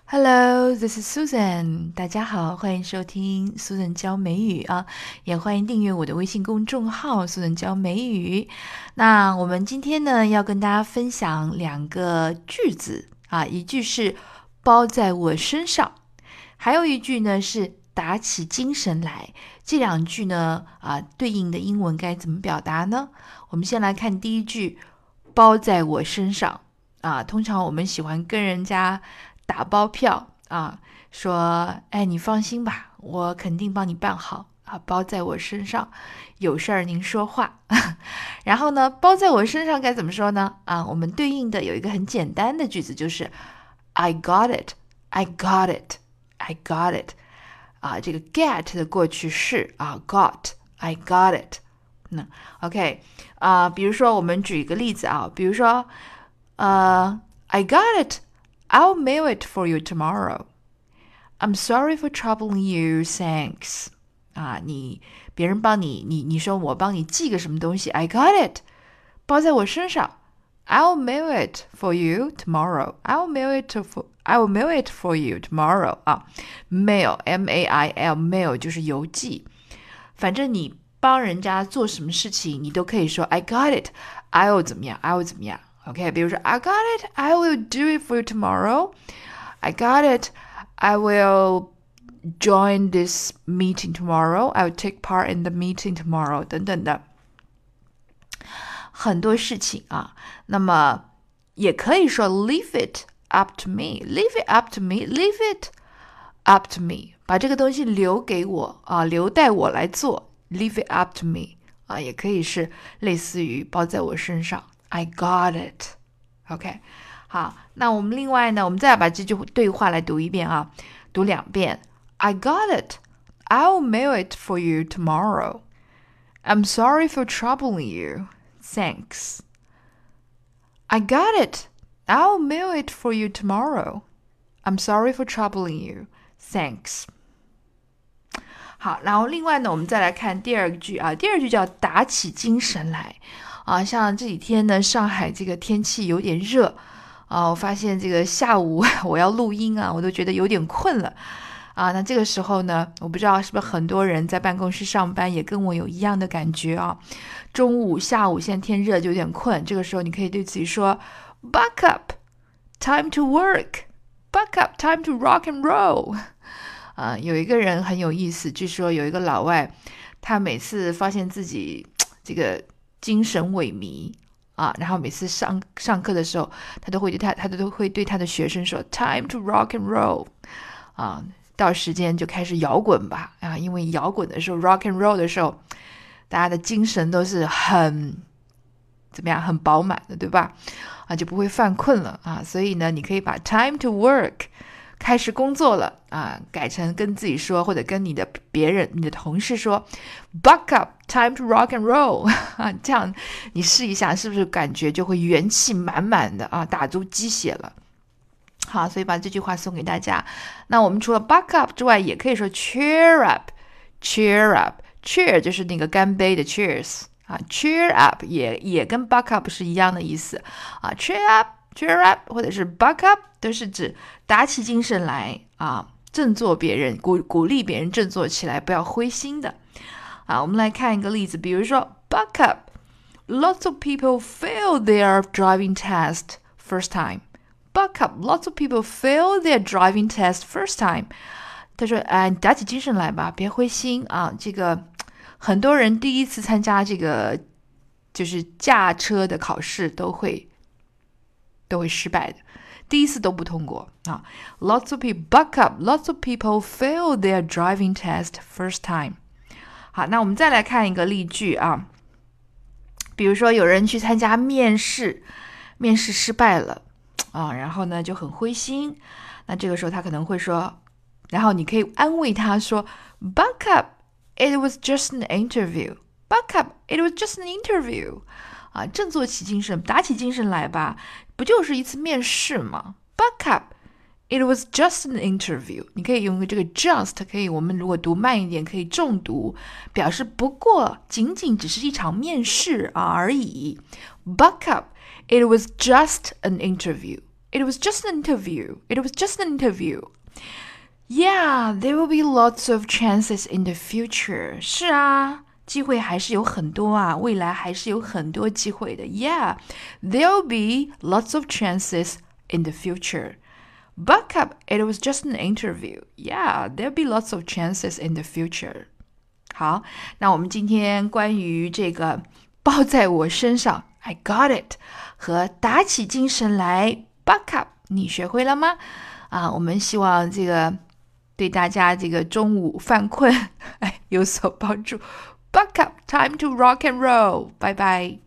Hello, this is Susan. 大家好，欢迎收听 Susan 教美语啊，也欢迎订阅我的微信公众号 Susan 教美语。那我们今天呢，要跟大家分享两个句子啊，一句是包在我身上，还有一句呢是打起精神来。这两句呢对应的英文该怎么表达呢？我们先来看第一句，包在我身上啊。通常我们喜欢跟人家打包票啊，说你放心吧，我肯定帮你办好啊，包在我身上，有事儿您说话。然后呢，包在我身上该怎么说呢？我们对应的有一个很简单的句子，就是 I got it, I got it, I got it。这个 get 的过去式got, I got it。OK， 比如说我们举一个例子比如说I got it.I'll mail it for you tomorrow. I'm sorry for troubling you. Thanks. 别人帮你说我帮你寄个什么东西 I got it. 包在我身上 I'll mail it for you tomorrow. I will mail it for you tomorrow. Mail, M-A-I-L, mail 就是邮寄。反正你帮人家做什么事情你都可以说 I got it. I'll 怎么样 I'll 怎么样OK， 比如说 I got it, I will do it for you tomorrow. I got it, I will join this meeting tomorrow. I will take part in the meeting tomorrow 等等的很多事情那么也可以说 leave it up to me, leave it up to me, leave it up to me. 把这个东西留给我留待我来做 leave it up to me 也可以是类似于包在我身上I got it. OK， 好，那我们另外呢，我们再把这句对话来读一遍读两遍。I got it. I'll mail it for you tomorrow. I'm sorry for troubling you. Thanks. I got it. I'll mail it for you tomorrow. I'm sorry for troubling you. Thanks. 好，然后另外呢，我们再来看第二句第二句叫打起精神来。像这几天呢，上海这个天气有点热我发现这个下午我要录音我都觉得有点困了那这个时候呢，我不知道是不是很多人在办公室上班也跟我有一样的感觉中午、下午现在天热就有点困，这个时候你可以对自己说 Buck up, time to work. Buck up, time to rock and roll. 有一个人很有意思，据说有一个老外，他每次发现自己这个精神萎靡然后每次上课的时候，他都会对他的学生说 Time to rock and roll 到时间就开始摇滚吧因为摇滚的时候 rock and roll 的时候，大家的精神都是很怎么样，很饱满的，对吧就不会犯困了所以呢，你可以把 time to work开始工作了改成跟自己说，或者跟你的同事说 Buck up, time to rock and roll 这样你试一下，是不是感觉就会元气满满的打足鸡血了。好，所以把这句话送给大家。那我们除了 buck up 之外，也可以说 cheer up, cheer up, cheer 就是那个干杯的 cheers cheer up 也跟 buck up 是一样的意思cheer up, cheer up 或者是 buck up 都是指打起精神来振作别人，鼓励别人振作起来，不要灰心的我们来看一个例子，比如说 buck up, lots of people fail their driving test first time. Buck up, lots of people fail their driving test first time. 他说你打起精神来吧，别灰心这个很多人第一次参加这个就是驾车的考试都会失败的，第一次都不通过Lots of people buck up, lots of people fail their driving test first time. 好，那我们再来看一个例句比如说有人去参加面试失败了然后呢就很灰心，那这个时候他可能会说，然后你可以安慰他说 Buck up, it was just an interview. Buck up, it was just an interview. 振作起精神，打起精神来吧，不就是一次面试吗？ Buck up, it was just an interview. 你可以用这个 just 可以，我们如果读慢一点可以重读，表示不过仅仅只是一场面试而已。Buck up, it was just an interview. It was just an interview. It was just an interview. Yeah, there will be lots of chances in the future. 是啊，机会还是有很多啊，未来还是有很多机会的。Yeah, there will be lots of chances in the future. Buck up, it was just an interview. Yeah, there'll be lots of chances in the future. 好，那我们今天关于这个抱在我身上 I got it 和打起精神来 Buck up 你学会了吗？我们希望这个对大家这个中午犯困有所帮助。Buck up, time to rock and roll. 拜拜。